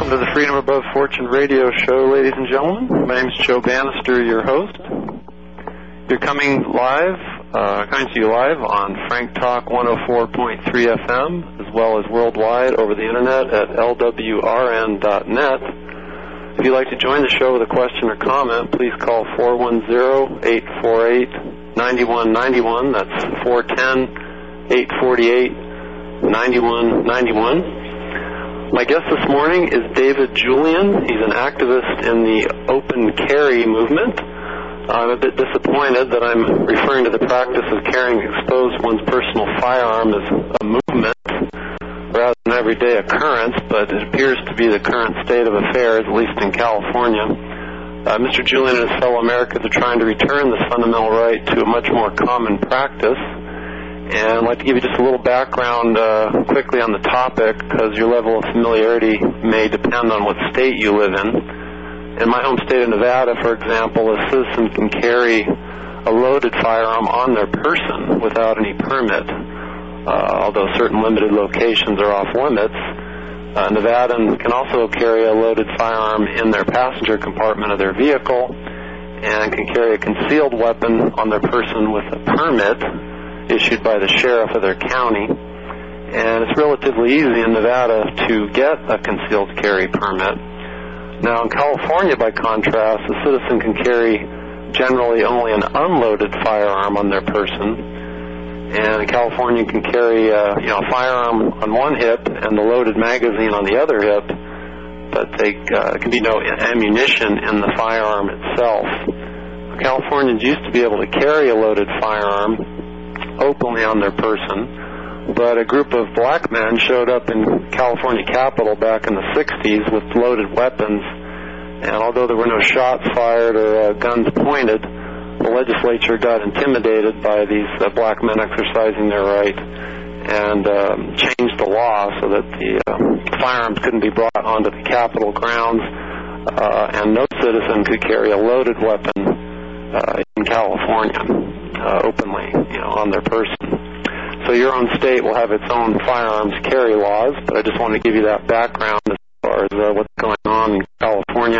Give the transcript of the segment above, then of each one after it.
welcome to the Freedom Above Fortune radio show, ladies and gentlemen. My name is Joe Bannister, your host. You're coming to you live on Frank Talk 104.3 FM, as well as worldwide over the internet at lwrn.net. If you'd like to join the show with a question or comment, please call 410-848-9191. That's 410-848-9191. My guest this morning is David Julien. He's an activist in the Open Carry movement. I'm a bit disappointed that I'm referring to the practice of carrying exposed one's personal firearm as a movement rather than an everyday occurrence, but it appears to be the current state of affairs, at least in California. Mr. Julien and his fellow Americans are trying to return this fundamental right to a much more common practice. And I'd like to give you just a little background quickly on the topic, because your level of familiarity may depend on what state you live in. In my home state of Nevada, for example, a citizen can carry a loaded firearm on their person without any permit, although certain limited locations are off limits. Nevadans can also carry a loaded firearm in their passenger compartment of their vehicle and can carry a concealed weapon on their person with a permit issued by the sheriff of their county. And it's relatively easy in Nevada to get a concealed carry permit. Now, in California, by contrast, a citizen can carry generally only an unloaded firearm on their person. And in California, you can carry a firearm on one hip and the loaded magazine on the other hip, but there can be no ammunition in the firearm itself. Californians used to be able to carry a loaded firearm openly on their person, but a group of black men showed up in California Capitol back in the 60s with loaded weapons, and although there were no shots fired or guns pointed, the legislature got intimidated by these black men exercising their right and changed the law so that the firearms couldn't be brought onto the Capitol grounds, and no citizen could carry a loaded weapon in California openly, on their person. So your own state will have its own firearms carry laws, but I just want to give you that background as far as what's going on in California.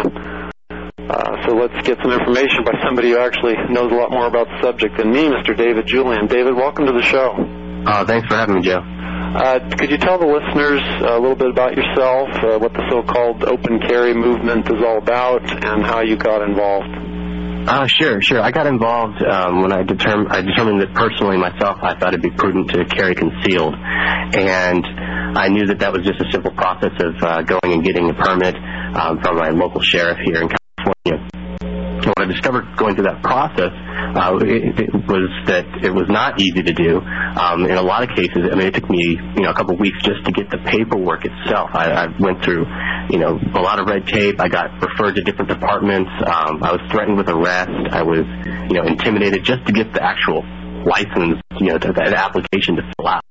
So let's get some information by somebody who actually knows a lot more about the subject than me, Mr. David Julien. David, welcome to the show. Thanks for having me, Joe. Could you tell the listeners a little bit about yourself, what the so-called Open Carry movement is all about, and how you got involved? Sure. I got involved when I determined that personally myself I thought it'd be prudent to carry concealed, and I knew that was just a simple process of going and getting a permit from my local sheriff here in California. And what I discovered going through that process it was that it was not easy to do. In a lot of cases, it took me a couple of weeks just to get the paperwork itself. I went through a lot of red tape. I got referred to different departments. I was threatened with arrest. I was intimidated just to get the actual license, the application to fill out.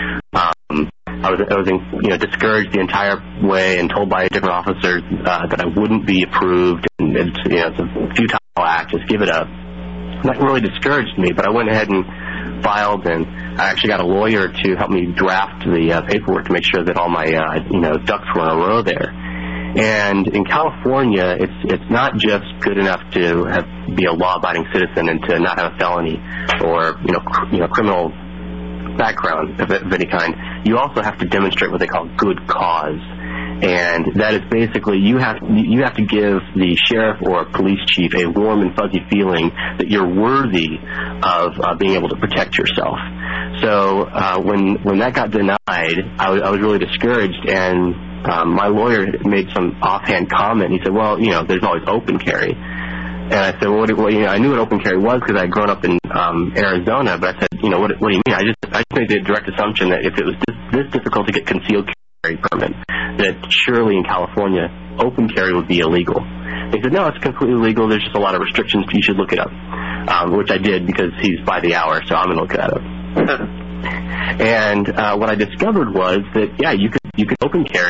I was discouraged the entire way and told by different officers that I wouldn't be approved, and it's a futile act, just give it up. That really discouraged me, but I went ahead and filed, and I actually got a lawyer to help me draft the paperwork to make sure that all my ducks were in a row there. And in California, it's not just good enough to be a law-abiding citizen and to not have a felony or criminal background of any kind. You also have to demonstrate what they call good cause, and that is basically you have to give the sheriff or police chief a warm and fuzzy feeling that you're worthy of being able to protect yourself. So when that got denied, I was really discouraged, and my lawyer made some offhand comment. He said, "Well, there's always open carry." And I said, well, I knew what open carry was because I had grown up in Arizona, but I said, what do you mean? I just made the direct assumption that if it was this difficult to get concealed carry permit, that surely in California, open carry would be illegal. They said, no, it's completely legal. There's just a lot of restrictions. You should look it up, which I did because he's by the hour, so I'm going to look that up. And what I discovered was that, you could open carry,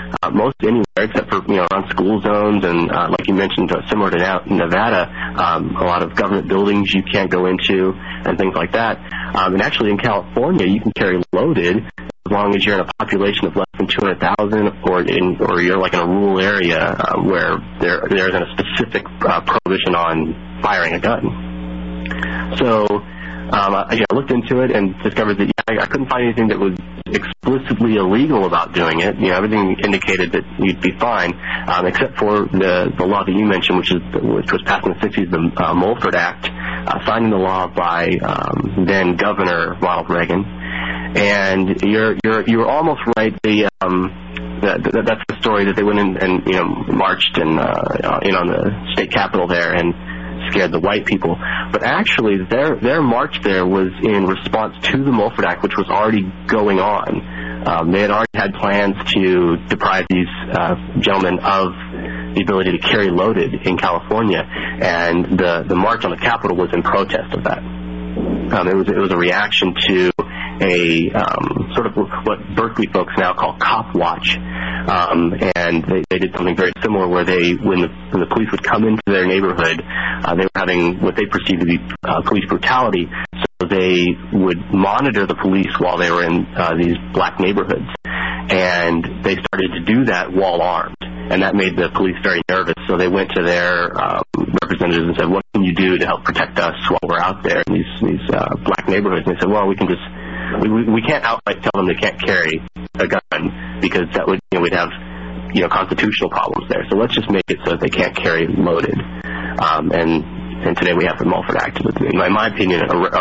most anywhere except for, around school zones and, like you mentioned, similar to Nevada, a lot of government buildings you can't go into and things like that. And actually in California, you can carry loaded as long as you're in a population of less than 200,000 or you're like in a rural area where there isn't a specific prohibition on firing a gun. So I looked into it and discovered that I couldn't find anything that was explicitly illegal about doing it. Everything indicated that you'd be fine, except for the law that you mentioned, which was passed in the 60s, the Mulford Act, signed into law by then Governor Ronald Reagan. And you're almost right. That's the story that they went in and marched and in on the state capitol there and scared the white people. But actually, their march there was in response to the Mulford Act, which was already going on. They had already had plans to deprive these gentlemen of the ability to carry loaded in California, and the march on the Capitol was in protest of that. It was a reaction to a sort of what Berkeley folks now call cop watch, and they did something very similar where when the police would come into their neighborhood, they were having what they perceived to be police brutality, so they would monitor the police while they were in these black neighborhoods, and they started to do that while armed. And that made the police very nervous, so they went to their representatives and said, "What can you do to help protect us while we're out there in these black neighborhoods?" And they said, "Well, we can't outright tell them they can't carry a gun because that would we'd have constitutional problems there. So let's just make it so that they can't carry loaded." And today we have the Mulford Act. In my opinion, a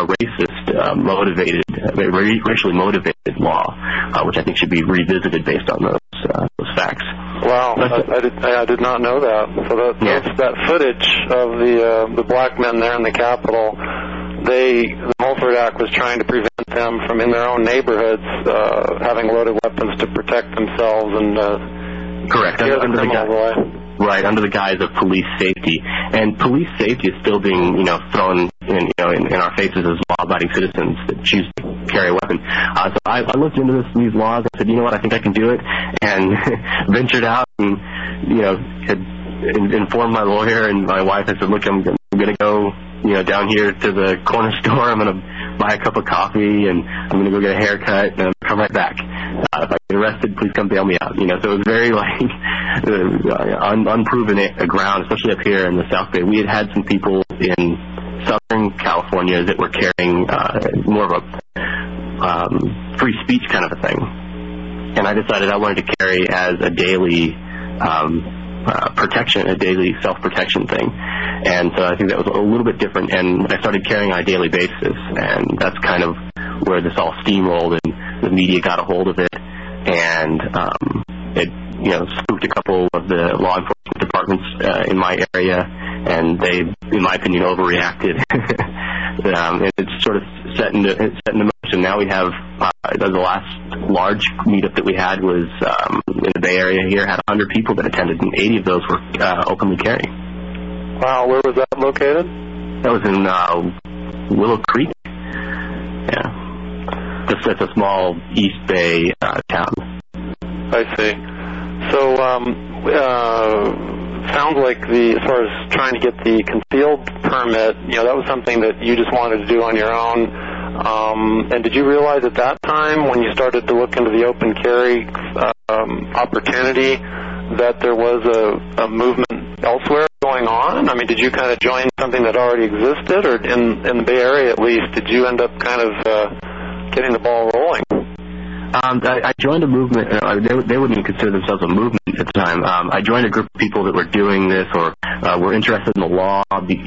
racially motivated law, which I think should be revisited based on those facts. Wow, I did not know that. So that footage of the black men there in the Capitol, the Mulford Act was trying to prevent them from in their own neighborhoods having loaded weapons to protect themselves and correct under the guise of police safety. And police safety is still being thrown in our faces as law-abiding citizens that choose to carry a weapon. So I looked into these laws and said, you know what, I think I can do it, and ventured out and had informed my lawyer and my wife. I said, look, I'm going to go down here to the corner store. I'm going to buy a cup of coffee and I'm going to go get a haircut and I'm going to come right back. If I get arrested, please come bail me out. So it was very unproven ground, especially up here in the South Bay. We had some people in Southern California that were carrying more of a free speech kind of a thing. And I decided I wanted to carry as a daily protection, a daily self-protection thing. And so I think that was a little bit different, and I started carrying on a daily basis, and that's kind of where this all steamrolled, and the media got a hold of it, and it spooked a couple of the law enforcement departments in my area, and they, in my opinion, overreacted. And it's sort of set into motion. Now we have the last large meetup that we had was in the Bay Area here, had 100 people that attended, and 80 of those were openly carrying. Wow, where was that located? That was in Willow Creek. Yeah. It's a small East Bay town. I see. So, sounds like as far as trying to get the concealed permit, that was something that you just wanted to do on your own. And did you realize at that time, when you started to look into the open carry opportunity, that there was a movement elsewhere going on? I mean, did you kind of join something that already existed, or in the Bay Area at least, did you end up kind of getting the ball rolling? I joined a movement. They wouldn't even consider themselves a movement at the time. I joined a group of people that were doing this or were interested in the law,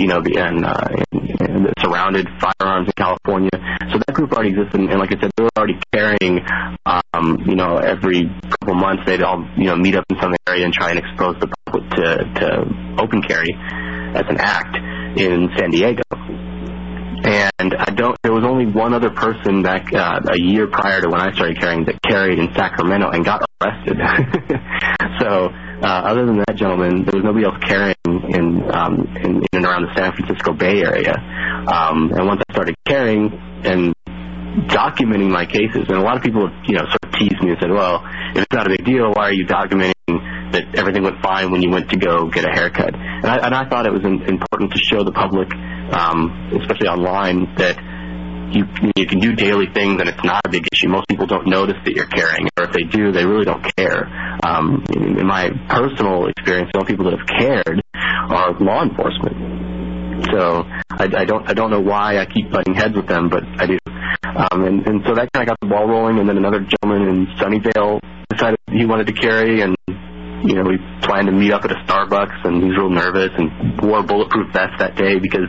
and surrounded firearms in California. So that group already existed, and like I said, they were already carrying. Every couple months they'd all meet up in some area and try and expose the public to open carry as an act in San Diego. And there was only one other person back a year prior to when I started carrying that carried in Sacramento and got arrested. So other than that gentleman, there was nobody else carrying in and around the San Francisco Bay Area. And once I started carrying and documenting my cases. And a lot of people have, sort of teased me and said, well, if it's not a big deal, why are you documenting that everything went fine when you went to go get a haircut? And I thought it was important to show the public, especially online, that you can do daily things and it's not a big issue. Most people don't notice that you're caring, or if they do, they really don't care. In my personal experience, the only people that have cared are law enforcement. So I don't know why I keep butting heads with them, but I do. And so that kind of got the ball rolling, and then another gentleman in Sunnyvale decided he wanted to carry, and we planned to meet up at a Starbucks, and he was real nervous and wore a bulletproof vest that day because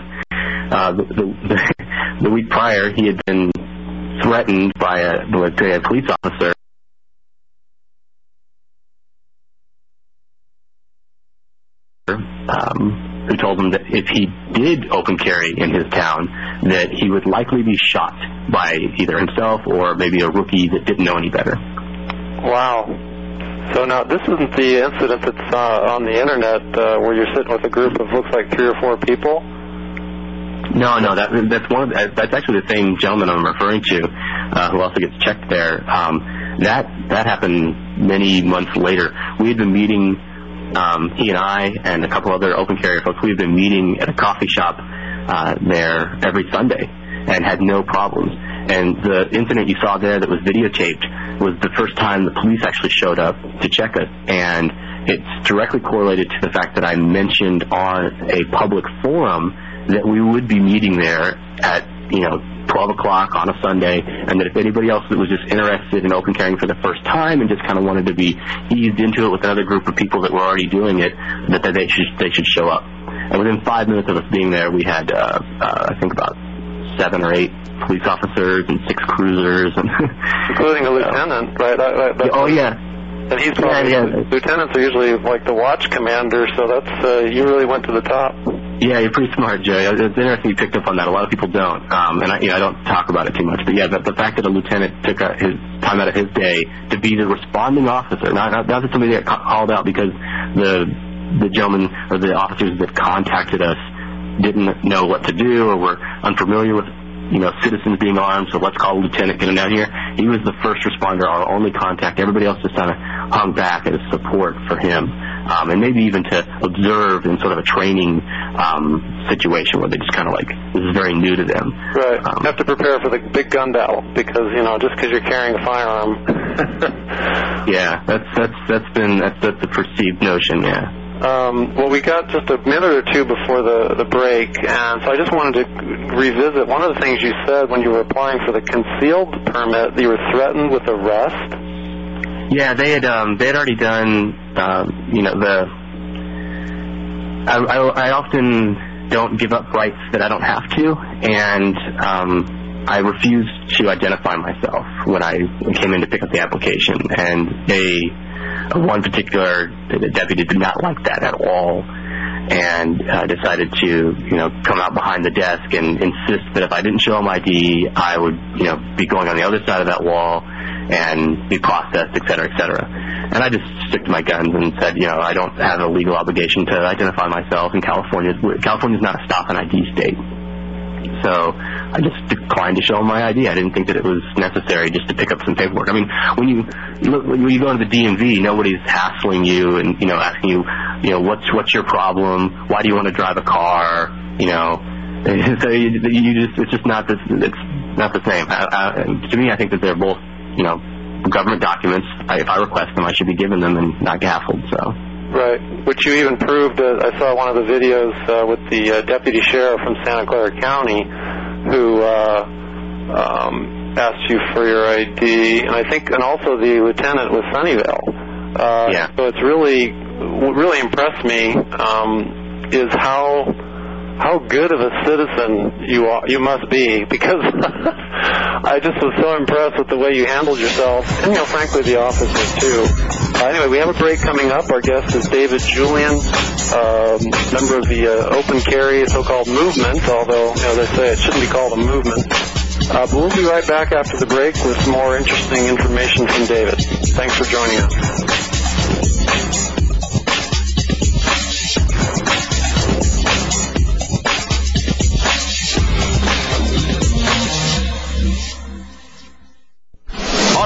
the week prior he had been threatened by a police officer. Who told him that if he did open carry in his town, that he would likely be shot by either himself or maybe a rookie that didn't know any better. Wow. So now, this isn't the incident that's on the internet where you're sitting with a group of, looks like 3 or 4 people? No, that's actually the same gentleman I'm referring to, who also gets checked there. That happened many months later. We had been meeting, he and I and a couple other open carrier folks, we had been meeting at a coffee shop there every Sunday and had no problems. And the incident you saw there that was videotaped was the first time the police actually showed up to check us. And it's directly correlated to the fact that I mentioned on a public forum that we would be meeting there at, 12 o'clock on a Sunday, and that if anybody else that was just interested in open carrying for the first time and just kind of wanted to be eased into it with another group of people that were already doing it, that they should show up. And within 5 minutes of us being there, we had, I think about 7 or 8 police officers and 6 cruisers, and including a lieutenant, right? Oh yeah. And he's probably, lieutenants are usually like the watch commander, so that's, you really went to the top. Yeah, you're pretty smart, Joey. It's interesting you picked up on that. A lot of people don't, and I don't talk about it too much. But yeah, the fact that a lieutenant took his time out of his day to be the responding officer, not that somebody got called out because the gentleman or the officers that contacted us didn't know what to do or were unfamiliar with, citizens being armed, so let's call a lieutenant, get him down here. He was the first responder, our only contact. Everybody else just kind of hung back as support for him. And maybe even to observe in sort of a training situation where they just kind of like, this is very new to them. Right. You have to prepare for the big gun battle because, just because you're carrying a firearm. Yeah, that's the perceived notion, yeah. Well, we got just a minute or two before the break, and so I just wanted to revisit one of the things you said when you were applying for the concealed permit, that you were threatened with arrest. Yeah, they had already done, I often don't give up rights that I don't have to, and I refused to identify myself when I came in to pick up the application, and one particular deputy did not like that at all, and decided to, come out behind the desk and insist that if I didn't show him ID, I would, be going on the other side of that wall and be processed, et cetera, et cetera. And I just stuck to my guns and said, I don't have a legal obligation to identify myself in California. California's not a stop and ID state. So I just declined to show him my ID. I didn't think that it was necessary just to pick up some paperwork. I mean, when you go to the DMV, nobody's hassling you and, asking you, what's your problem? Why do you want to drive a car? So it's just not the same. To me, I think that they're both, government documents. If I request them, I should be given them and not hassled, so. Right, which you even proved. I saw one of the videos with the deputy sheriff from Santa Clara County who asked you for your ID, and also the lieutenant with Sunnyvale. Yeah. So what really impressed me is how good of a citizen you must be, because I just was so impressed with the way you handled yourself, and frankly the officers too. Anyway, we have a break coming up. Our guest is David Julian, member of the open carry so-called movement, although they say it shouldn't be called a movement. But we'll be right back after the break with some more interesting information from David. Thanks for joining us.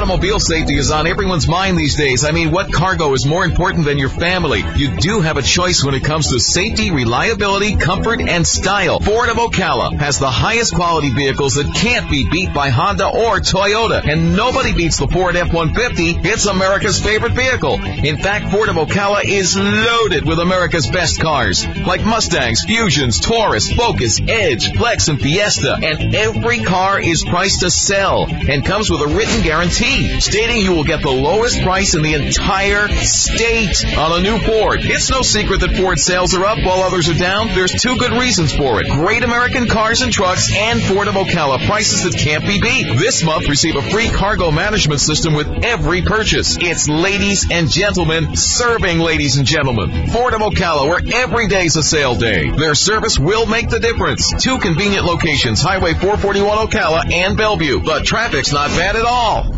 Automobile safety is on everyone's mind these days. I mean, what cargo is more important than your family? You do have a choice when it comes to safety, reliability, comfort, and style. Ford of Ocala has the highest quality vehicles that can't be beat by Honda or Toyota. And nobody beats the Ford F-150. It's America's favorite vehicle. In fact, Ford of Ocala is loaded with America's best cars, like Mustangs, Fusions, Taurus, Focus, Edge, Flex, and Fiesta. And every car is priced to sell and comes with a written guarantee stating you will get the lowest price in the entire state on a new Ford. It's no secret that Ford sales are up while others are down. There's two good reasons for it. Great American cars and trucks and Ford of Ocala, prices that can't be beat. This month, receive a free cargo management system with every purchase. It's ladies and gentlemen serving ladies and gentlemen. Ford of Ocala, where every day's a sale day. Their service will make the difference. Two convenient locations, Highway 441 Ocala and Bellevue. The traffic's not bad at all.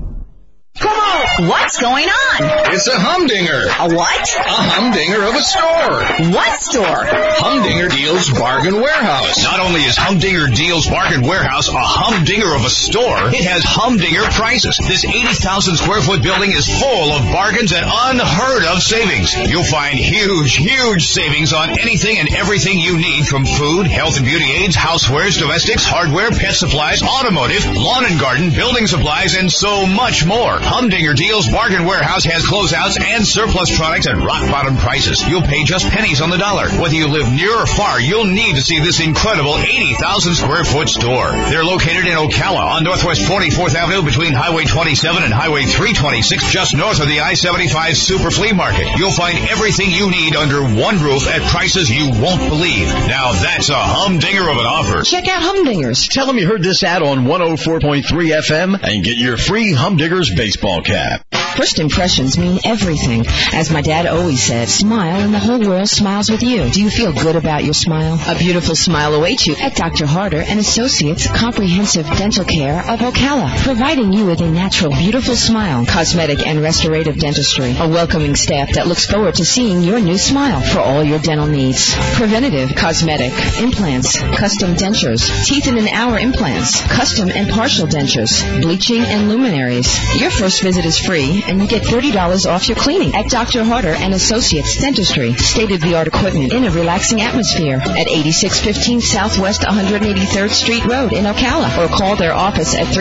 Come on! What's going on? It's a humdinger. A what? A humdinger of a store. What store? Humdinger Deals Bargain Warehouse. Not only is Humdinger Deals Bargain Warehouse a humdinger of a store, it has humdinger prices. This 80,000 square foot building is full of bargains and unheard of savings. You'll find huge, huge savings on anything and everything you need, from food, health and beauty aids, housewares, domestics, hardware, pet supplies, automotive, lawn and garden, building supplies, and so much more. Humdinger Deals Bargain Warehouse has closeouts and surplus products at rock-bottom prices. You'll pay just pennies on the dollar. Whether you live near or far, you'll need to see this incredible 80,000 square foot store. They're located in Ocala on Northwest 44th Avenue between Highway 27 and Highway 326, just north of the I-75 Super Flea Market. You'll find everything you need under one roof at prices you won't believe. Now that's a humdinger of an offer. Check out Humdingers. Tell them you heard this ad on 104.3 FM and get your free Humdingers baseball cap. First impressions mean everything. As my dad always said, smile and the whole world smiles with you. Do you feel good about your smile? A beautiful smile awaits you at Dr. Harder and Associates Comprehensive Dental Care of Ocala, providing you with a natural, beautiful smile, cosmetic and restorative dentistry, a welcoming staff that looks forward to seeing your new smile for all your dental needs. Preventative, cosmetic, implants, custom dentures, teeth in an hour implants, custom and partial dentures, bleaching and luminaries. Your first visit is free, and you get $30 off your cleaning at Dr. Harder and Associates Dentistry. State-of-the-art equipment in a relaxing atmosphere at 8615 Southwest 183rd Street Road in Ocala, or call their office at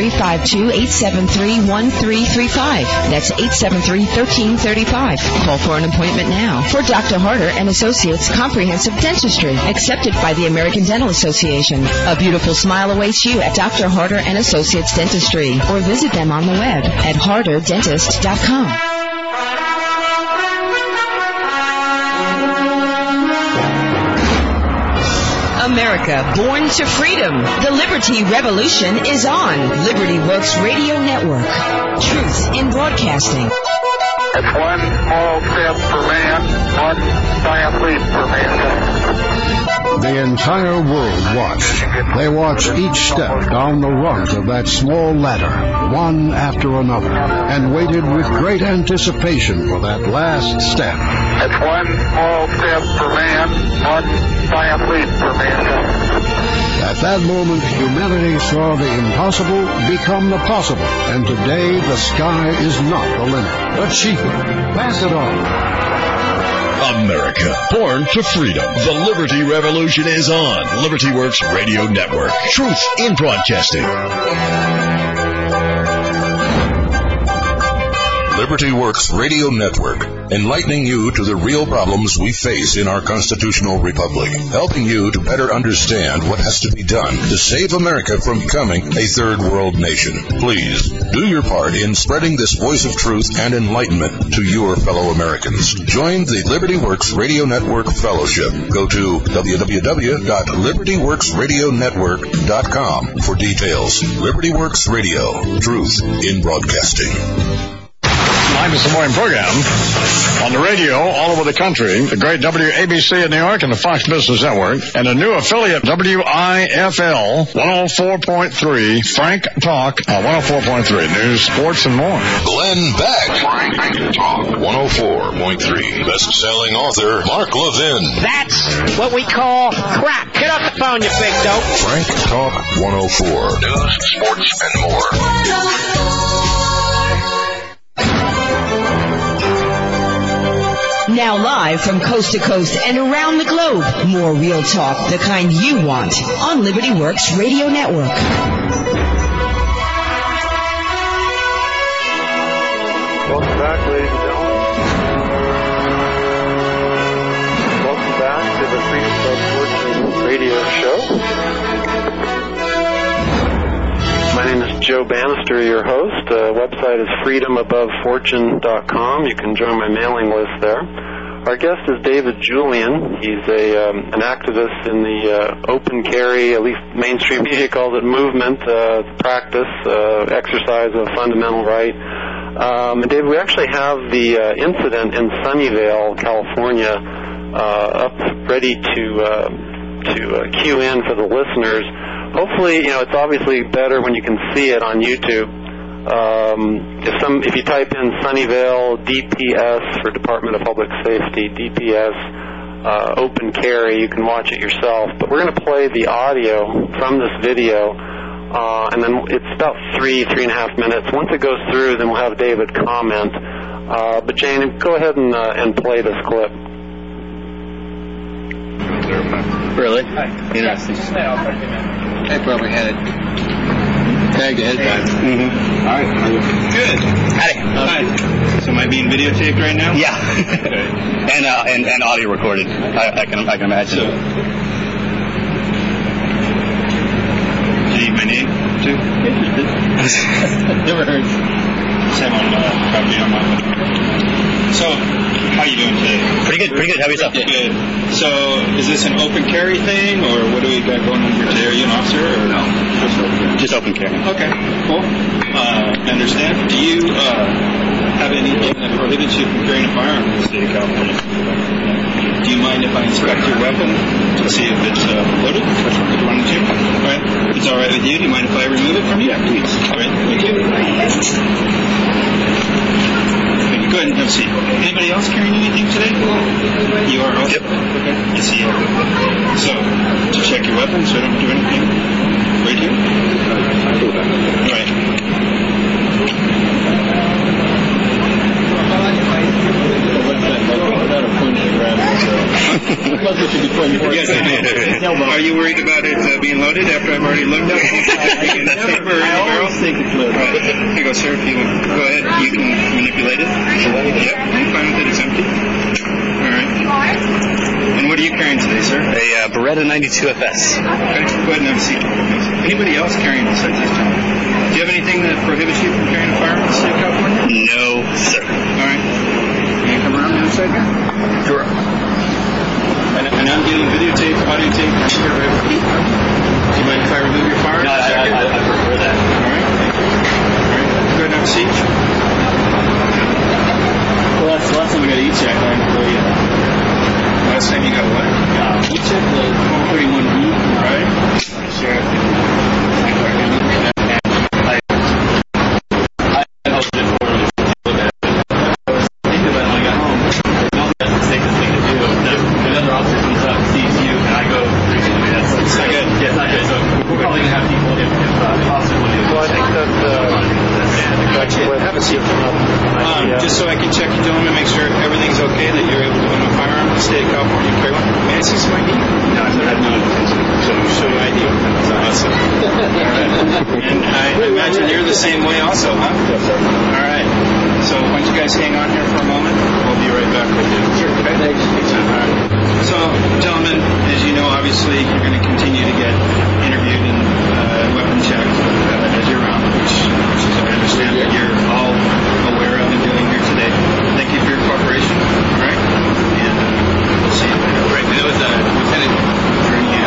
352-873-1335. That's 873-1335. Call for an appointment now. For Dr. Harder and Associates Comprehensive Dentistry, accepted by the American Dental Association. A beautiful smile awaits you at Dr. Harder and Associates Dentistry, or visit them on the web at harderdentist.com. America, born to freedom. The Liberty Revolution is on. Liberty Works Radio Network. Truth in broadcasting. It's one small step for man, one giant leap for mankind. The entire world watched. They watched each step down the rungs of that small ladder, one after another, and waited with great anticipation for that last step. It's one small step for man, one giant leap for mankind. At that moment, humanity saw the impossible become the possible, and today the sky is not the limit. But pass it on. America, born to freedom. The Liberty Revolution is on. Liberty Works Radio Network. Truth in broadcasting. Liberty Works Radio Network, enlightening you to the real problems we face in our constitutional republic, helping you to better understand what has to be done to save America from becoming a third world nation. Please do your part in spreading this voice of truth and enlightenment to your fellow Americans. Join the Liberty Works Radio Network Fellowship. Go to www.libertyworksradionetwork.com for details. Liberty Works Radio, truth in broadcasting. Live This Morning program on the radio all over the country, the great WABC in New York and the Fox Business Network, and a new affiliate, WIFL 104.3, Frank Talk 104.3, news, sports, and more. Glenn Beck, Frank Talk 104.3, best-selling author Mark Levin. That's what we call crack. Get off the phone, you big dope. Frank Talk 104, news, sports, and more. 104. Now live from coast to coast and around the globe, more real talk, the kind you want, on Liberty Works Radio Network. Welcome back, ladies and gentlemen. Welcome back to the Freedom Above Fortune radio show. My name is Joe Bannister, your host. Website is freedomabovefortune.com. You can join my mailing list there. Our guest is David Julian. He's an activist in the open carry, at least mainstream media calls it, movement, practice, exercise of a fundamental right. And David, we actually have the incident in Sunnyvale, California, up ready to cue in for the listeners. Hopefully, it's obviously better when you can see it on YouTube. If you type in Sunnyvale DPS for Department of Public Safety, DPS open carry, you can watch it yourself. But we're going to play the audio from this video, and then it's about 3.5 minutes. Once it goes through, then we'll have David comment. But Jane, go ahead and play this clip. Really? Interesting. I probably had it tagged ahead of time. Mm-hmm. All right. Good. Hi. So am I being videotaped right now? Yeah. Okay. and audio recorded. I can imagine. So, do you need my name too? Never heard. Same on property on my. So, how are you doing today? Pretty good. How are yourself? Good. So, is this an open carry thing, or what do we got going on here today? Are you an officer, or no? Just open carry. Okay, cool. I understand. Do you have anything that prohibits you from carrying a firearm in the state of California? Do you mind if I inspect your weapon to see if it's loaded? If you wanted to? All right. If it's all right with you, do you mind if I remove it from you? Yeah, please. All right. Thank you. Go ahead and have a seat. Anybody else carrying anything today? You are also? Yep. Okay. Yes, you are. So, to check your weapon so I don't do anything. Right here? Right. Yes, I did. Are you worried about it being loaded after I've already looked at it? I always think it's loaded. Right. Here you go, sir. If you want, go ahead. You can manipulate it. Yep. I'm fine with it. It's empty. All right. And what are you carrying today, sir? A Beretta 92 FS. Okay. Go ahead and have a seat. Anybody else carrying besides this gentleman? Do you have anything that prohibits you from carrying a firearm in the state of California? No, sir. All right. Can you come around the other side here? Sure. And I'm getting videotape, audio tape. Do you mind if I remove your firearm? No, I prefer that. All right. All right. Go ahead and have a seat. Well, that's the last time we got an E-check. Last time you got what? E-check, the 131B. Right. Sheriff. Just so I can check you, gentlemen, make sure everything's okay, that you're able to own a firearm in the state of California and carry one. May I see some ID? No, I have no ID. Show your ID. That's awesome. All right. And I imagine you're the same way also, huh? Yes, sir. All right. So why don't you guys hang on here for a moment? We'll be right back with you. Sure. Okay. Thanks. All right. So, gentlemen, as you know, obviously, you're going to continue to get interviewed and weapon checked as you're around, which I understand that you're all aware of and doing here today. Thank you for your cooperation. All right? And we'll see you later. Right. That was Lieutenant Drunian.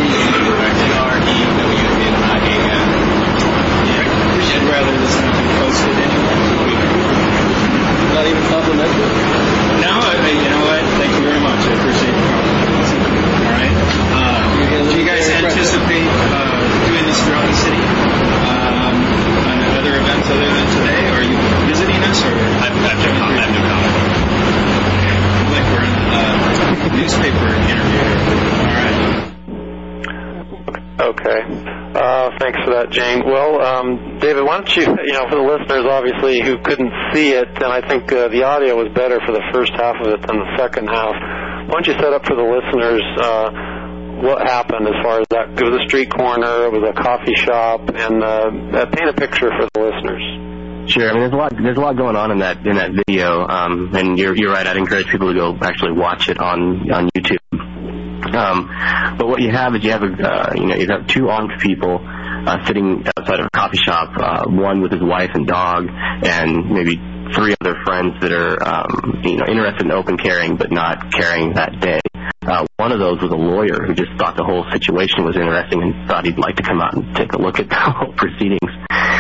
Drunian. I'd rather this not be posted anyway. Not even complimentary? No, you know what? Thank you very much. I appreciate the compliment. All right. Do you guys anticipate doing the Thanks for that, Jane. Well, David, why don't you, for the listeners, obviously, who couldn't see it, and I think the audio was better for the first half of it than the second half, why don't you set up for the listeners what happened as far as that? It was a street corner, it was a coffee shop, and paint a picture for the listeners. Sure. I mean, there's a lot going on in that video, and you're right. I'd encourage people to go actually watch it on YouTube. But what you have is you have two armed people sitting outside of a coffee shop, one with his wife and dog, and maybe three other friends that are interested in open carrying but not carrying that day. One of those was a lawyer who just thought the whole situation was interesting and thought he'd like to come out and take a look at the whole proceedings.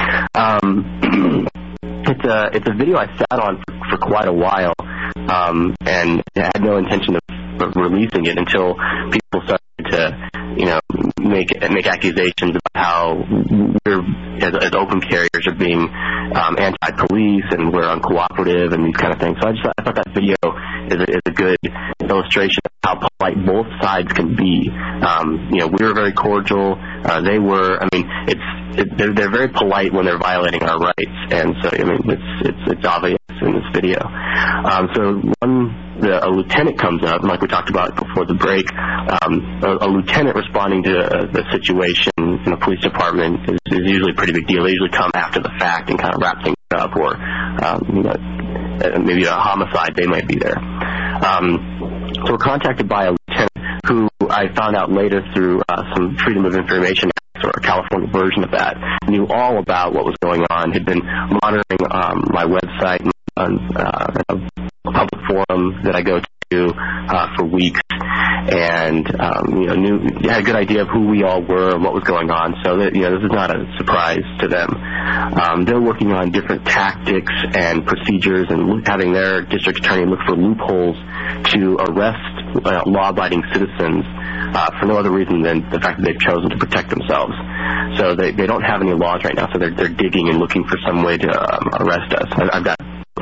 It's a video I sat on for quite a while, and had no intention of releasing it until people started to, make accusations about how we're, as open carriers, are being anti-police and we're uncooperative and these kind of things. So I thought that video is a good illustration of how polite both sides can be. We were very cordial. They were. I mean, they're very polite when they're violating our rights, and so it's obvious in this video. So a lieutenant comes up, and like we talked about before the break, a lieutenant responding to the situation in a police department is usually a pretty big deal. They usually come after the fact and kind of wrap things up, or maybe a homicide, they might be there. So we're contacted by a lieutenant who I found out later through some Freedom of Information Act, or a California version of that, knew all about what was going on, had been monitoring my website and a public forum that I go to for weeks, and had a good idea of who we all were and what was going on. So that this is not a surprise to them. They're working on different tactics and procedures and having their district attorney look for loopholes to arrest law-abiding citizens for no other reason than the fact that they've chosen to protect themselves. So they don't have any laws right now, so they're digging and looking for some way to arrest us. I've got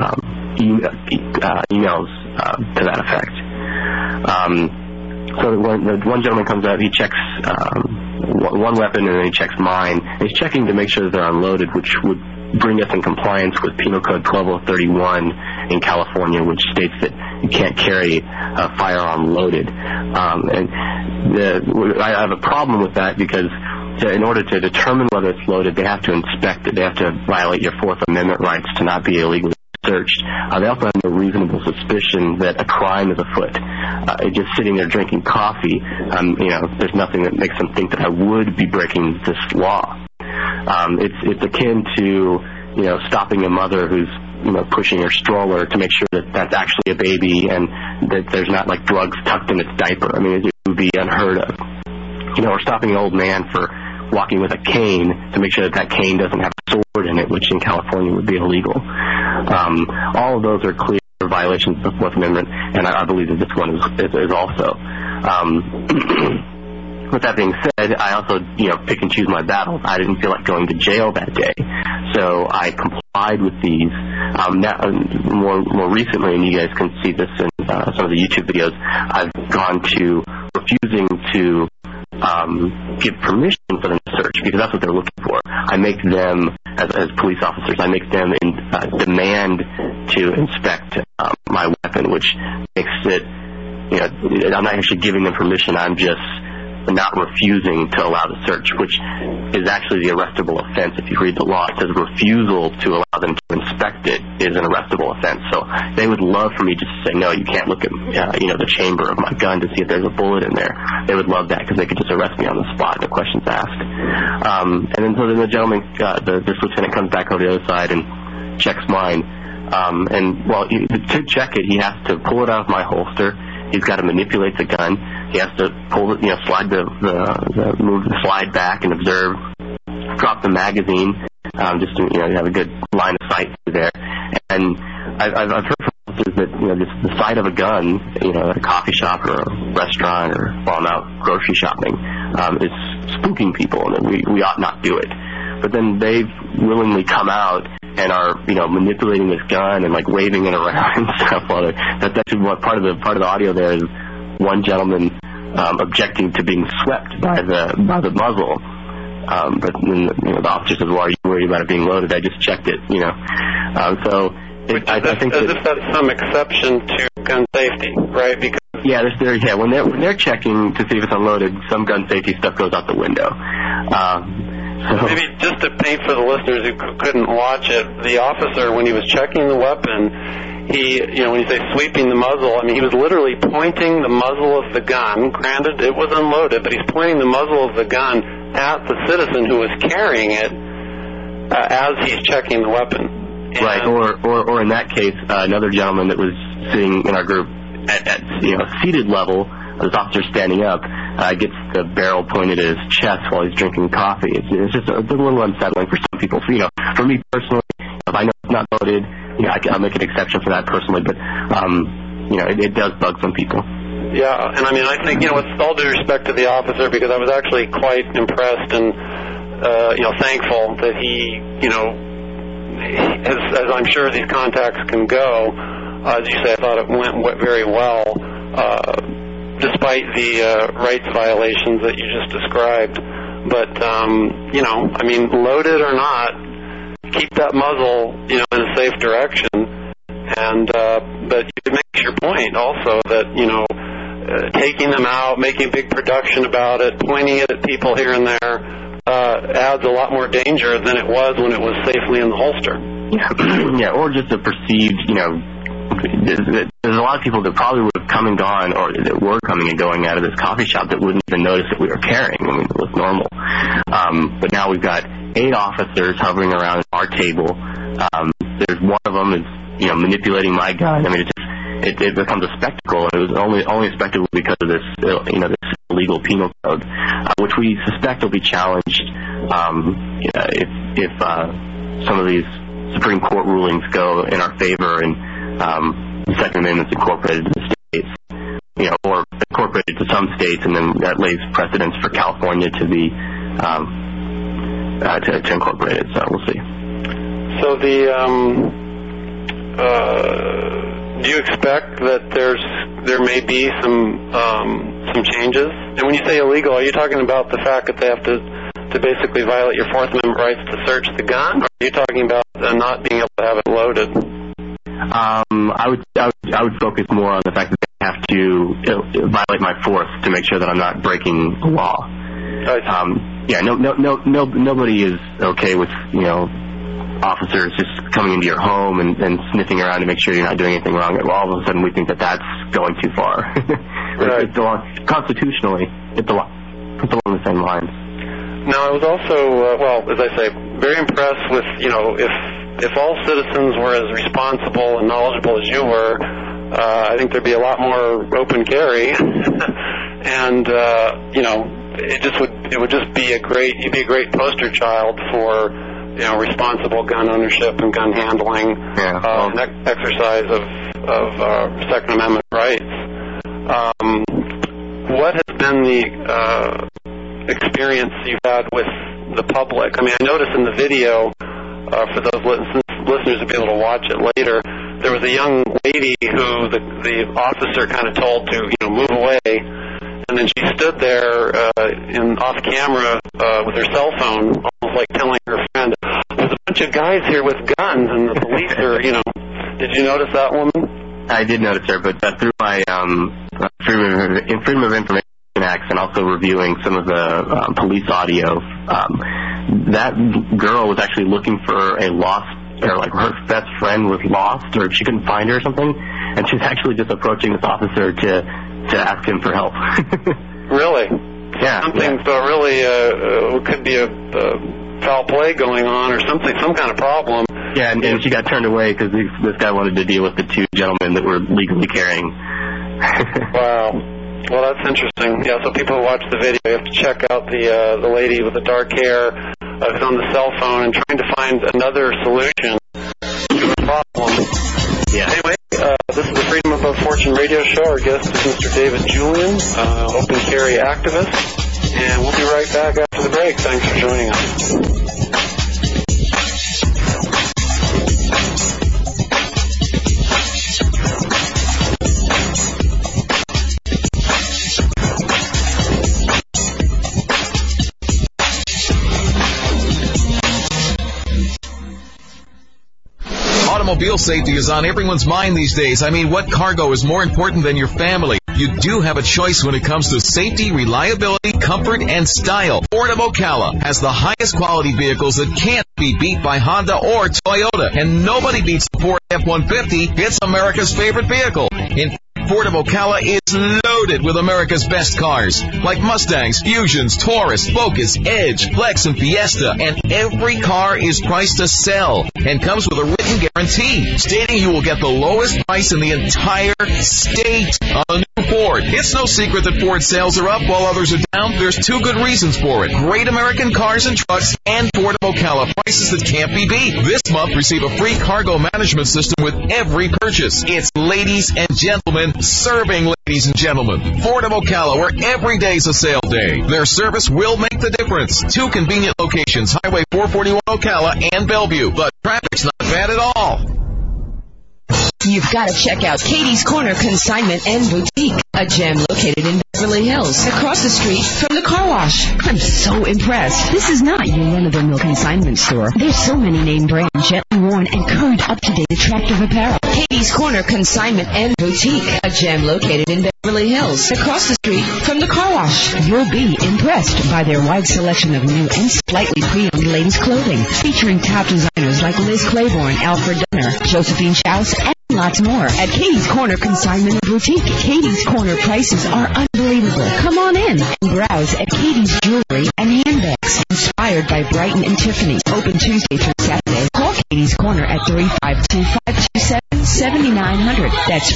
emails to that effect. So the one gentleman comes out, he checks one weapon, and then he checks mine. And he's checking to make sure that they're unloaded, which would bring us in compliance with Penal Code 12031 in California, which states that you can't carry a firearm loaded. And I have a problem with that because in order to determine whether it's loaded, they have to inspect it. They have to violate your Fourth Amendment rights to not be illegally searched. They also have no reasonable suspicion that a crime is afoot. Just sitting there drinking coffee, there's nothing that makes them think that I would be breaking this law. It's akin to stopping a mother who's pushing her stroller to make sure that that's actually a baby and that there's not like drugs tucked in its diaper. I mean, it would be unheard of. Or stopping an old man for walking with a cane to make sure that cane doesn't have a sword in it, which in California would be illegal. All of those are clear violations of the Fourth Amendment, and I believe that this one is also. With that being said, I also, pick and choose my battles. I didn't feel like going to jail that day, so I complied with these. More recently, and you guys can see this in some of the YouTube videos, I've gone to refusing to give permission for them to search, because that's what they're looking for. I make them, as police officers, I make them demand to inspect my weapon, which makes it, I'm not actually giving them permission, I'm just not refusing to allow the search, which is actually the arrestable offense. If you read the law, it says refusal to allow them to inspect it is an arrestable offense. So they would love for me just to say, no, you can't look at, the chamber of my gun to see if there's a bullet in there. They would love that because they could just arrest me on the spot, no questions asked. And then the gentleman, this lieutenant comes back over the other side and checks mine. To check it, he has to pull it out of my holster. He's got to manipulate the gun. He has to pull it, slide move the slide back and observe, drop the magazine, just to, have a good line of sight through there. And I've heard from officers that, the sight of a gun, at a coffee shop or a restaurant or while I'm out grocery shopping, is spooking people, and we ought not do it. But then they've willingly come out and are, manipulating this gun and like waving it around and stuff. That's actually what part of the audio there is. One gentleman objecting to being swept by the muzzle, But when the officer says, well, are you worried about it being loaded? I just checked it, I think as if that's some exception to gun safety, right? Because when they're checking to see if it's unloaded, some gun safety stuff goes out the window. Maybe just to paint for the listeners who couldn't watch it, the officer, when he was checking the weapon, he, when you say sweeping the muzzle, I mean, he was literally pointing the muzzle of the gun. Granted, it was unloaded, but he's pointing the muzzle of the gun at the citizen who was carrying it as he's checking the weapon. Right, or in that case, another gentleman that was sitting in our group at seated level, this officer standing up, gets the barrel pointed at his chest while he's drinking coffee. It's just a little unsettling for some people. For me personally, if I know it's not loaded, I'll make an exception for that personally, but it does bug some people. Yeah, and I think with all due respect to the officer, because I was actually quite impressed and thankful that he as I'm sure these contacts can go, as you say, I thought it went very well, despite the rights violations that you just described. But, loaded or not, keep that muzzle, in a safe direction. And, but it makes your point also that, taking them out, making a big production about it, pointing it at people here and there, adds a lot more danger than it was when it was safely in the holster. Yeah, or just a perceived, there's a lot of people that probably would have come and gone, or that were coming and going out of this coffee shop that wouldn't even notice that we were carrying. It was normal. But now we've got 8 officers hovering around our table. There's one of them is, manipulating my gun. It becomes a spectacle, and it was only a spectacle because of this, this illegal penal code, which we suspect will be challenged if some of these Supreme Court rulings go in our favor and the Second Amendment's incorporated to the states, or incorporated to some states, and then that lays precedence for California to be to incorporate it. So we'll see. So do you expect that there may be some changes? And when you say illegal, are you talking about the fact that they have to basically violate your Fourth Amendment rights to search the gun, or are you talking about not being able to have it loaded? I would focus more on the fact that they have to violate my Fourth to make sure that I'm not breaking the law. Nobody is okay with officers just coming into your home and sniffing around to make sure you're not doing anything wrong. Well, all of a sudden we think that that's going too far. Right. Constitutionally, it's along the same lines. Now, I was also, as I say, very impressed with, if all citizens were as responsible and knowledgeable as you were, I think there'd be a lot more open carry, and it would just be you'd be a great poster child for responsible gun ownership and gun handling, and exercise of Second Amendment rights. What has been the experience you've had with the public? I noticed in the video, for those listeners to be able to watch it later, there was a young lady who the officer kind of told to move away, and then she stood there off camera with her cell phone, almost like telling her friend, "There's a bunch of guys here with guns, and the police are." Did you notice that woman? I did notice her, but through my Freedom of Information Acts and also reviewing some of the police audio, that girl was actually looking for a lost, or like her best friend was lost, or she couldn't find her or something, and she was actually just approaching this officer to ask him for help. Really? Yeah. Something really could be a foul play going on, or something, some kind of problem. Yeah, and she got turned away because this guy wanted to deal with the 2 gentlemen that were legally carrying. Wow. Well, that's interesting. Yeah, so people who watch the video, you have to check out the lady with the dark hair who's on the cell phone and trying to find another solution to a problem. Yeah. Anyway, this is the Freedom Above Fortune radio show. Our guest is Mr. David Julian, open carry activist, and we'll be right back after the break. Thanks for joining us. Automobile safety is on everyone's mind these days. I mean, what cargo is more important than your family? You do have a choice when it comes to safety, reliability, comfort, and style. Ford of Ocala has the highest quality vehicles that can't be beat by Honda or Toyota. And nobody beats the Ford F-150. It's America's favorite vehicle. In fact, Ford of Ocala is loaded with America's best cars, like Mustangs, Fusions, Taurus, Focus, Edge, Flex, and Fiesta. And every car is priced to sell and comes with a written guarantee, stating you will get the lowest price in the entire state on a new Ford. It's no secret that Ford sales are up while others are down. There's two good reasons for it. Great American cars and trucks and Ford of Ocala prices that can't be beat. This month, receive a free cargo management system with every purchase. It's ladies and gentlemen serving ladies and gentlemen. Ford of Ocala, where every day's a sale day. Their service will make the difference. Two convenient locations, Highway 441 Ocala and Bellevue. But traffic's not bad at all. You've got to check out Katie's Corner Consignment and Boutique, a gem located in Beverly Hills, across the street from the car wash. I'm so impressed. This is not your run-of-the-mill consignment store. There's so many name brands, gently worn, and current, up-to-date, attractive apparel. Katie's Corner Consignment and Boutique, a gem located in Beverly Hills, across the street from the car wash. You'll be impressed by their wide selection of new and slightly pre-owned ladies' clothing, featuring top designers like Liz Claiborne, Alfred Dunner, Josephine Schaus, and lots more. At Katie's Corner Consignment Boutique, Katie's Corner prices are unbelievable. Come on in and browse at Katie's Jewelry and Handbags, inspired by Brighton and Tiffany. Open Tuesday through Saturday. Call Katie's Corner at 352-527-7900. That's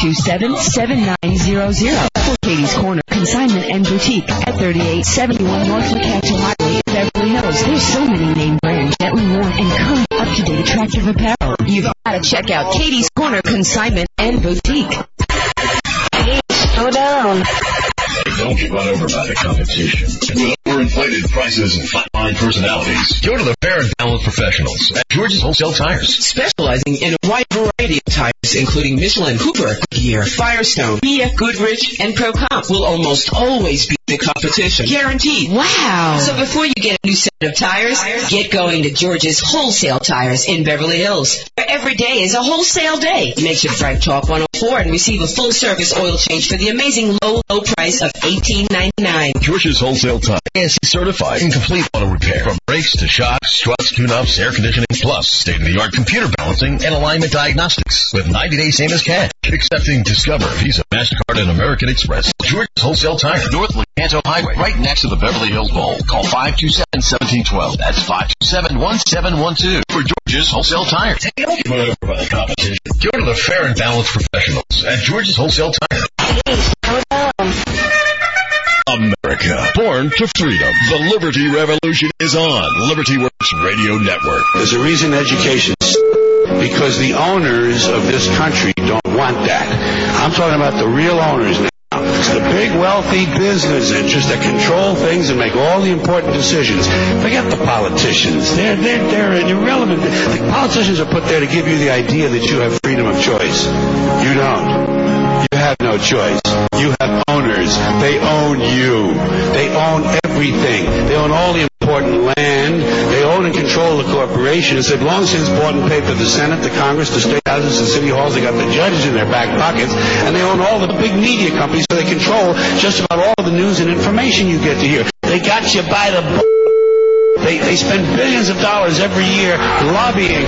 527-7900. For Katie's Corner Consignment and Boutique at 3871 North LaCatchell Highway in Beverly Hills. There's so many name brands, gently worn, and current, up-to-date, attractive apparel. You've got to check out Katie's Corner Consignment and Boutique. Hey, slow down. Don't get run over by the competition. With overinflated prices and flatline personalities, go to the fair and balanced professionals at George's Wholesale Tires. Specializing in a wide variety of tires, including Michelin, Cooper, Goodyear, Firestone, BF Goodrich, and ProComp, will almost always beat the competition. Guaranteed. Wow. So before you get a new set of tires, get going to George's Wholesale Tires in Beverly Hills, where every day is a wholesale day. Make sure to drive Talk 104 and receive a full-service oil change for the amazing low price of $18.99. George's Wholesale Tires, ASE certified and complete auto repair, from brakes to shocks, struts, tune-ups, air conditioning, plus state-of-the-art computer balancing and alignment diagnostics with 90-day same as cash. Accepting Discover, Visa, MasterCard, and American Express. George's Wholesale Tires, North LaCanto Highway, right next to the Beverly Hills Bowl. Call 527-1712. That's 527-1712 for George's Wholesale Tires. Don't get run over by the competition. Go to the fair and balanced professionals at George's Wholesale Tires. Hey, slow down. America, born to freedom. The Liberty Revolution is on. Liberty Works Radio Network. There's a reason education because the owners of this country don't want that. I'm talking about the real owners now. It's the big, wealthy business interests that control things and make all the important decisions. Forget the politicians. They're irrelevant. The politicians are put there to give you the idea that you have freedom of choice. You don't. You have no choice. You have owners. They own you. They own everything. They own all the important land. They own and control the corporations. They've long since bought and paid for the Senate, the Congress, the state houses, the city halls. They got the judges in their back pockets. And they own all the big media companies, so they control just about all of the news and information you get to hear. They got you by the They spend billions of dollars every year lobbying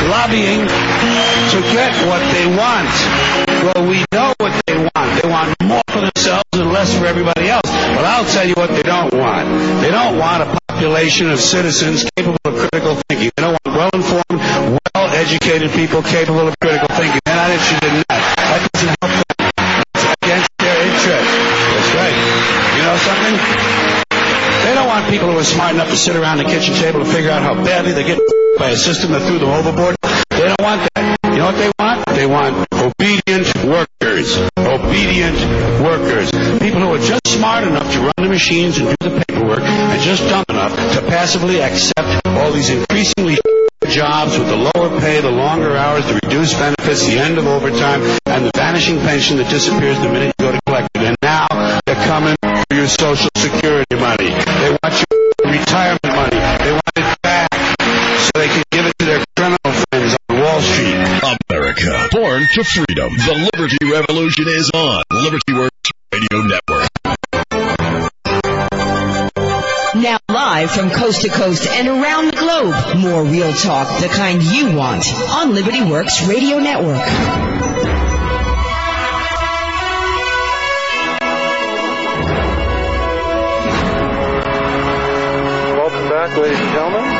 to get what they want. Well, we know what they want. They want more for themselves and less for everybody else. But I'll tell you what they don't want. They don't want a population of citizens capable of critical thinking. They don't want well-informed, well-educated people capable of critical thinking. They're not interested in that. That doesn't help them. It's against their interest. That's right. You know something? They don't want people who are smart enough to sit around the kitchen table to figure out how badly they get by a system that threw them overboard. They don't want that. You know what they want? They want obedient workers. Obedient workers. People who are just smart enough to run the machines and do the paperwork and just dumb enough to passively accept all these increasingly jobs with the lower pay, the longer hours, the reduced benefits, the end of overtime, and the vanishing pension that disappears the minute you go to collect it. And now they're coming for your Social Security money. They want your retirement money. They want it back so they can give it to their criminal friends on Wall Street. Born to freedom. The Liberty Revolution is on Liberty Works Radio Network. Now live from coast to coast and around the globe, more real talk, the kind you want, on Liberty Works Radio Network. Welcome back, ladies and gentlemen.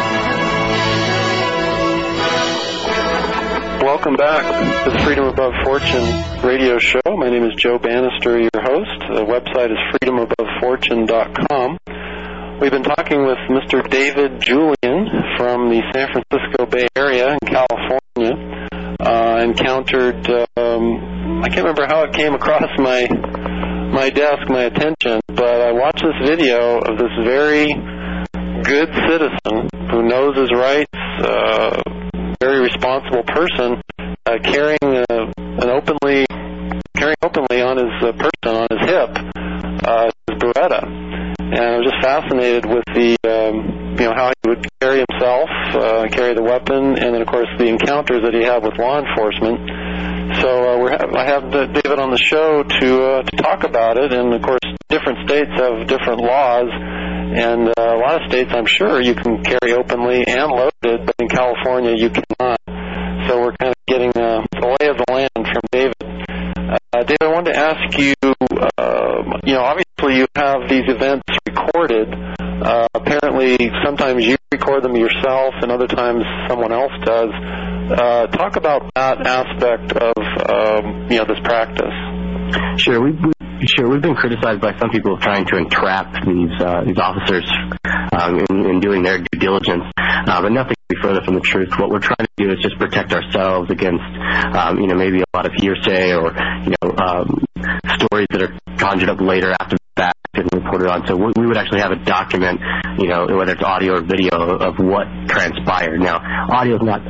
Welcome back to the Freedom Above Fortune radio show. My name is Joe Bannister, your host. The website is freedomabovefortune.com. We've been talking with Mr. David Julian from the San Francisco Bay Area in California. Encountered, I can't remember how it came across my desk, my attention, but I watched this video of this very good citizen who knows his rights, very responsible person, carrying openly on his person, on his hip, his Beretta. And I was just fascinated with the, how he would carry himself, carry the weapon, and then, of course, the encounters that he had with law enforcement. So I have David on the show to talk about it, and, of course, different states have different laws, and a lot of states, I'm sure, you can carry openly and loaded, but in California you cannot. So we're kind of getting the lay of the land from David. David, I wanted to ask you, obviously you have these events recorded. Apparently, sometimes you record them yourself, and other times someone else does. Talk about that aspect of, this practice. Sure, we've been criticized by some people trying to entrap these officers in doing their due diligence, but nothing could be further from the truth. What we're trying to do is just protect ourselves against, maybe a lot of hearsay or, stories that are conjured up later after the fact and reported on. So we would actually have a document, whether it's audio or video, of what transpired. Now, audio's not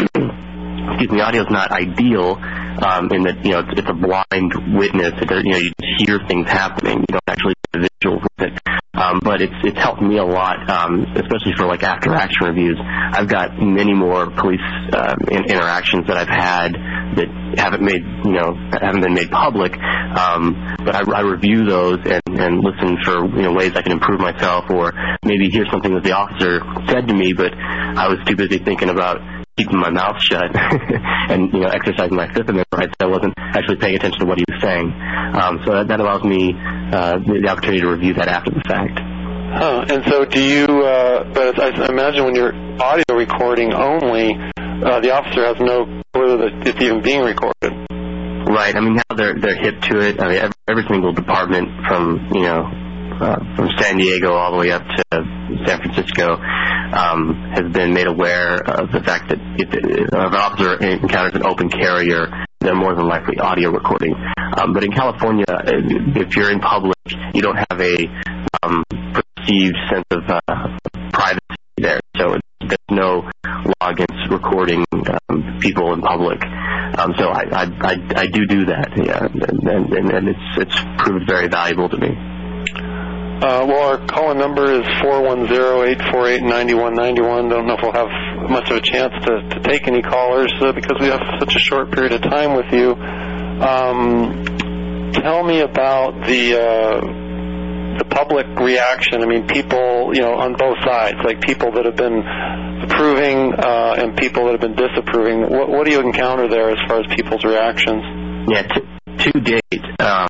ideal in that, it's a blind witness. You just hear things happening. You don't actually get a visual with it. But it's helped me a lot, especially for after action reviews. I've got many more police interactions that I've had that haven't been made public. But I review those and listen for ways I can improve myself, or maybe hear something that the officer said to me, but I was too busy thinking about keeping my mouth shut and exercising my Fifth Amendment rights. I wasn't actually paying attention to what he was saying. So that allows me the opportunity to review that after the fact. And so do you, but I imagine when you're audio recording only, the officer has no clue that it's even being recorded. Right. I mean, now they're hip to it. I mean, every single department from San Diego all the way up to San Francisco has been made aware of the fact that if an officer encounters an open carrier, they're more than likely audio recording. But in California, if you're in public, you don't have a perceived sense of privacy there. So there's no law against recording people in public. So I do that, yeah, and it's proved very valuable to me. Well, our call-in number is 410-848-9191. Don't know if we'll have much of a chance to take any callers because we have such a short period of time with you. Tell me about the public reaction. I mean, people, on both sides, like people that have been approving and people that have been disapproving. What do you encounter there as far as people's reactions? Yeah, to date,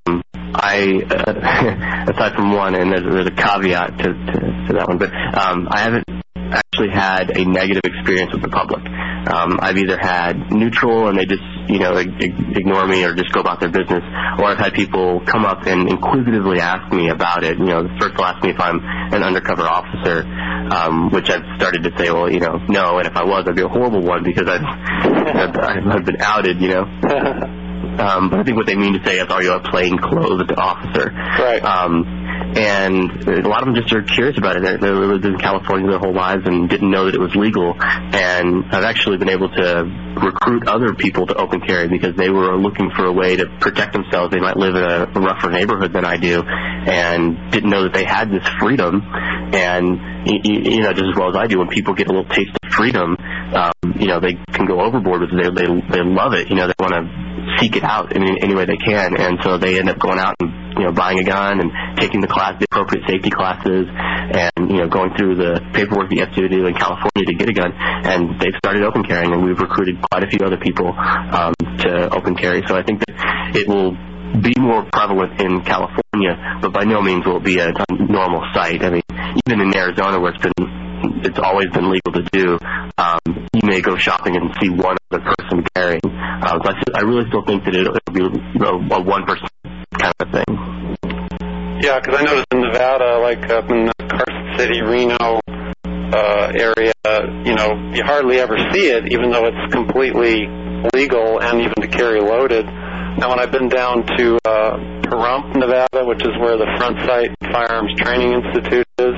aside from one, and there's a caveat to that one, but I haven't actually had a negative experience with the public. I've either had neutral and they just, ignore me or just go about their business, or I've had people come up and inquisitively ask me about it. First they'll ask me if I'm an undercover officer, which I've started to say, well, no, and if I was, I'd be a horrible one because I've been outed, But I think what they mean to say is, are you a plainclothed officer? Right. And a lot of them just are curious about it. They lived in California their whole lives and didn't know that it was legal. And I've actually been able to recruit other people to open carry because they were looking for a way to protect themselves. They might live in a rougher neighborhood than I do and didn't know that they had this freedom. And, just as well as I do, when people get a little taste of freedom, they can go overboard with it. They love it. They want to seek it out in any way they can, and so they end up going out and buying a gun and taking the appropriate safety classes, and going through the paperwork that you have to do in California to get a gun. And they've started open carrying, and we've recruited quite a few other people to open carry. So I think that it will be more prevalent in California, but by no means will it be a normal sight. I mean, even in Arizona, where it's always been legal to do, you may go shopping and see one other person carrying. So I really still think that it'll be a 1% kind of thing. Yeah, because I noticed in Nevada, like up in the Carson City, Reno area, you hardly ever see it, even though it's completely legal and even to carry loaded. Now, when I've been down to Pahrump, Nevada, which is where the Front Sight Firearms Training Institute is,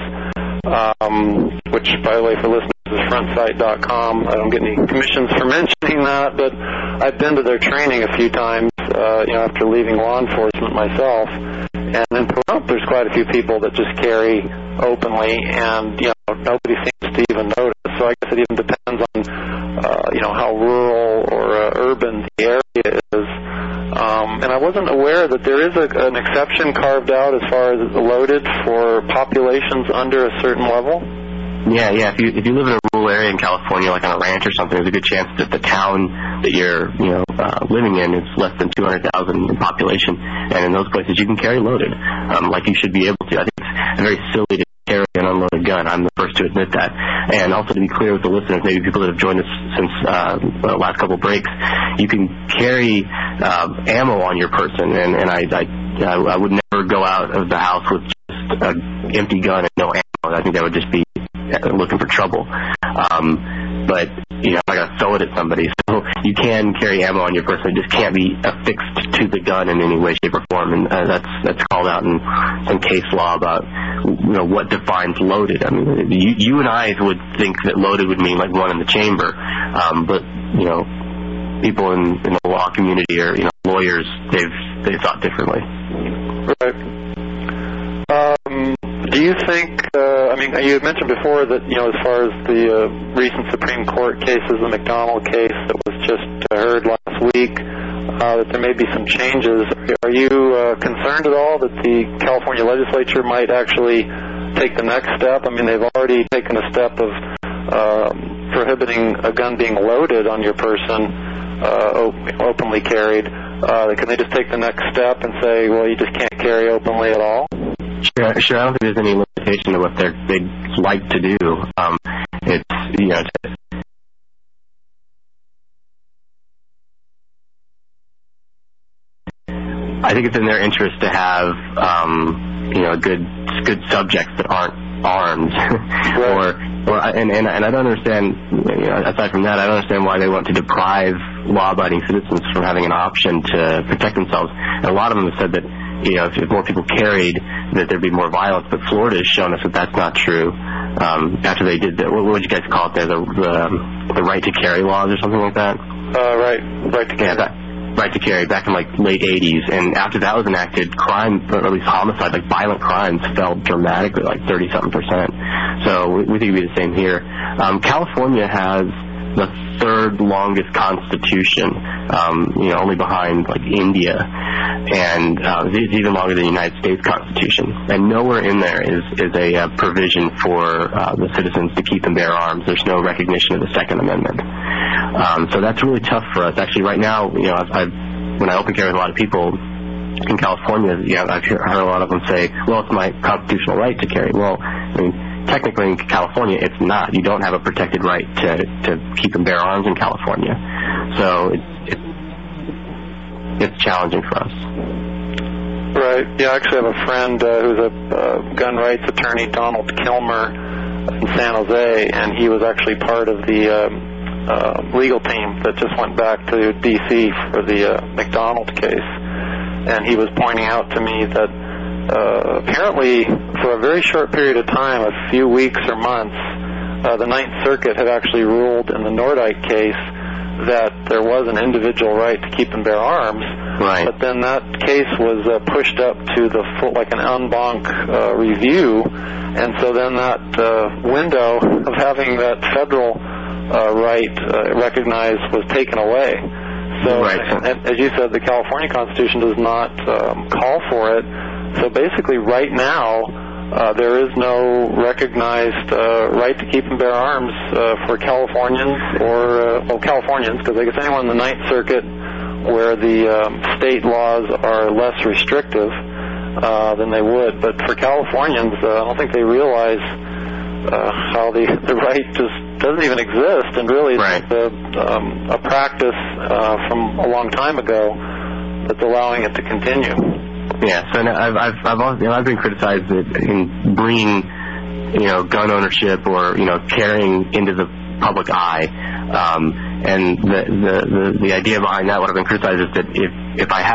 which, by the way, for listeners, is frontsight.com. I don't get any commissions for mentioning that, but I've been to their training a few times, after leaving law enforcement myself. And in Pahrump, there's quite a few people that just carry openly, and, nobody seems to even notice. So I guess it even depends on, how rural or urban the area is. And I wasn't aware that there is an exception carved out as far as loaded for populations under a certain level. Yeah. If you live in a rural area in California, like on a ranch or something, there's a good chance that the town that you're living in is less than 200,000 in population, and in those places you can carry loaded, like you should be able to. I think it's very silly to carry an unloaded gun. I'm the first to admit that. And also, to be clear with the listeners, maybe people that have joined us since the last couple breaks, you can carry ammo on your person, and I would never go out of the house with just an empty gun and no ammo. I think that would just be looking for trouble. But I got to throw it at somebody. So you can carry ammo on your person. It just can't be affixed to the gun in any way, shape, or form. And that's called out in some case law about what defines loaded. I mean, you and I would think that loaded would mean like one in the chamber, but people in the law community or lawyers, they've thought differently. Right. Do you think, you had mentioned before that, as far as the recent Supreme Court cases, the McDonald case that was just heard last week, that there may be some changes. Are you concerned at all that the California legislature might actually take the next step? I mean, they've already taken a step of prohibiting a gun being loaded on your person, openly carried. Can they just take the next step and say, well, you just can't carry openly at all? Sure. I don't think there's any limitation to what they'd like to do. I think it's in their interest to have, good subjects that aren't armed, right. and I don't understand. Aside from that, I don't understand why they want to deprive law-abiding citizens from having an option to protect themselves. And a lot of them have said that, if more people carried, that there'd be more violence. But Florida has shown us that that's not true. After they did what would you guys call it there? The right to carry laws or something like that. Right to carry. Yeah, right to carry back in like late 80s, and after that was enacted, crime, or at least homicide, like violent crimes, fell dramatically, like 30-something%. So we think it'd be the same here. California has the third longest constitution, only behind like India, and it's even longer than the United States Constitution. And nowhere in there is a provision for the citizens to keep and bear arms. There's no recognition of the Second Amendment. So that's really tough for us. Actually, right now, when I open carry with a lot of people in California, I've heard a lot of them say, well, it's my constitutional right to carry. Well, technically in California, it's not. You don't have a protected right to keep and bear arms in California. So it's challenging for us. Right. Yeah, I actually have a friend who's a gun rights attorney, Donald Kilmer, in San Jose, and he was actually part of the legal team that just went back to D.C. for the McDonald case. And he was pointing out to me that apparently for a very short period of time, a few weeks or months, the Ninth Circuit had actually ruled in the Nordyke case that there was an individual right to keep and bear arms. Right. But then that case was pushed up to the full, like an en banc review, and so then that window of having that federal right recognized was taken away. So, as you said, the California Constitution does not call for it. So basically, right now, there is no recognized right to keep and bear arms for Californians Californians, because I guess anyone in the Ninth Circuit where the state laws are less restrictive than they would. But for Californians, I don't think they realize how the right just doesn't even exist, and really it's a practice from a long time ago that's allowing it to continue. Yeah, so I've been criticized in bringing gun ownership or carrying into the public eye, and the idea behind that, what I've been criticized is that if I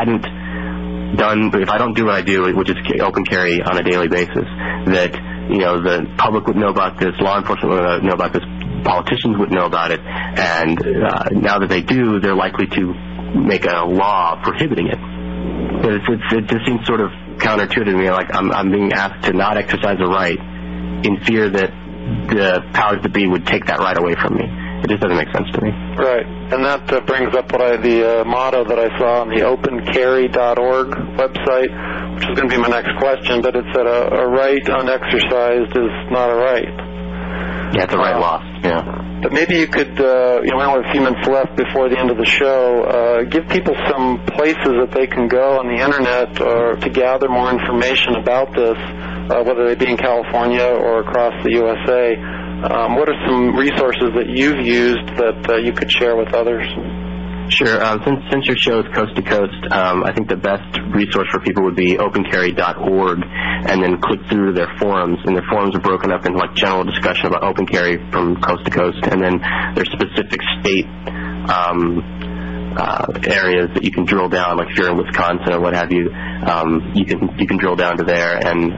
don't do what I do, which is open carry on a daily basis, that the public would know about this, law enforcement would know about this, politicians would know about it, and now that they do, they're likely to make a law prohibiting it. It just seems sort of counterintuitive to me, like I'm being asked to not exercise a right in fear that the powers that be would take that right away from me. It just doesn't make sense to me. Right, and that brings up the motto that I saw on the opencarry.org website, which is going to be my next question, but it said a right unexercised is not a right. Yeah, it's a right lost, yeah. But maybe you could, we only have a few minutes left before the end of the show, give people some places that they can go on the Internet to gather more information about this, whether they be in California or across the USA. What are some resources that you've used that you could share with others? Sure. Since your show is coast to coast, I think the best resource for people would be opencarry.org, and then click through their forums. And their forums are broken up in like general discussion about open carry from coast to coast, and then there's specific state areas that you can drill down. Like if you're in Wisconsin or what have you, you can drill down to there and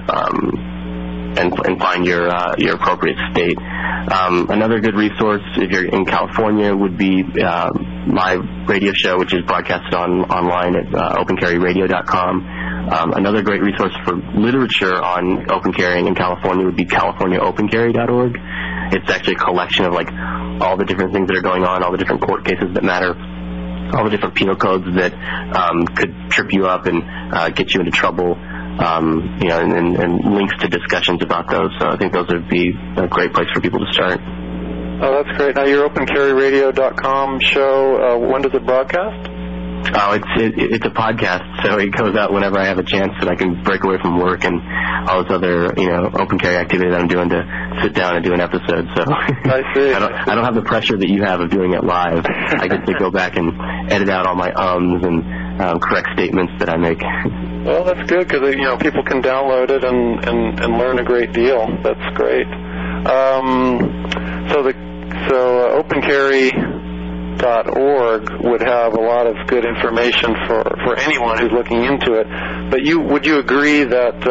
find your appropriate state. Another good resource if you're in California would be my radio show, which is broadcasted online at opencarryradio.com. Another great resource for literature on open carrying in California would be californiaopencarry.org. It's actually a collection of like all the different things that are going on, all the different court cases that matter, all the different penal codes that could trip you up and get you into trouble. And links to discussions about those. So I think those would be a great place for people to start. Oh, that's great. Now, your opencarryradio.com show, when does it broadcast? Oh, it's a podcast, so it goes out whenever I have a chance that I can break away from work and all this other, open carry activity that I'm doing to sit down and do an episode. So I see. I don't have the pressure that you have of doing it live. I get to go back and edit out all my ums and correct statements that I make. Well, that's good because people can download it and learn a great deal. That's great. So opencarry.org would have a lot of good information for anyone who's looking into it. But would you agree that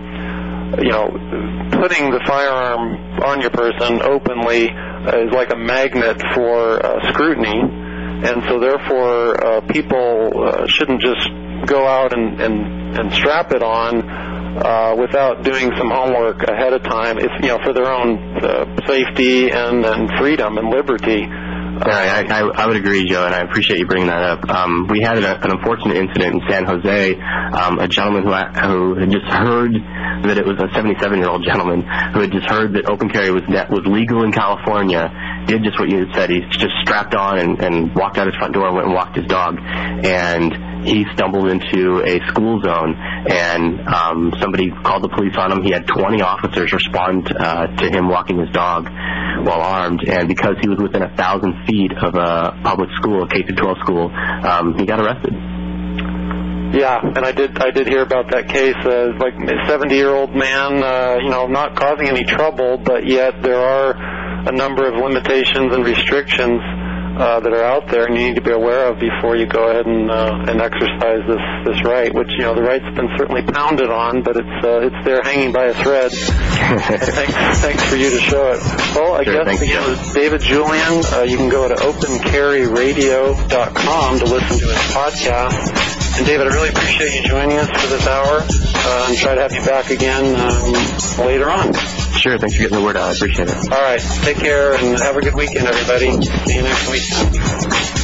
putting the firearm on your person openly is like a magnet for scrutiny, and so therefore people shouldn't just go out and strap it on without doing some homework ahead of time, for their own safety and freedom and liberty. I would agree, Joe, and I appreciate you bringing that up. We had an unfortunate incident in San Jose. A gentleman who had just heard that it was a 77-year-old gentleman who had just heard that open carry was legal in California, did just what you had said. He just strapped on and walked out his front door and went and walked his dog. And he stumbled into a school zone, and somebody called the police on him. He had 20 officers respond to him walking his dog while armed, and because he was within 1,000 feet of a public school, a K-12 school, he got arrested. Yeah, and I did hear about that case. Like a 70-year-old man, not causing any trouble, but yet there are a number of limitations and restrictions that are out there, and you need to be aware of before you go ahead and exercise this right. Which the right's been certainly pounded on, but it's there hanging by a thread. Thanks for you to show it. Well, I guess David Julian. You can go to opencarryradio.com to listen to his podcast. And David, I really appreciate you joining us for this hour, and try to have you back again later on. Sure, thanks for getting the word out. I appreciate it. All right, take care and have a good weekend, everybody. See you next week.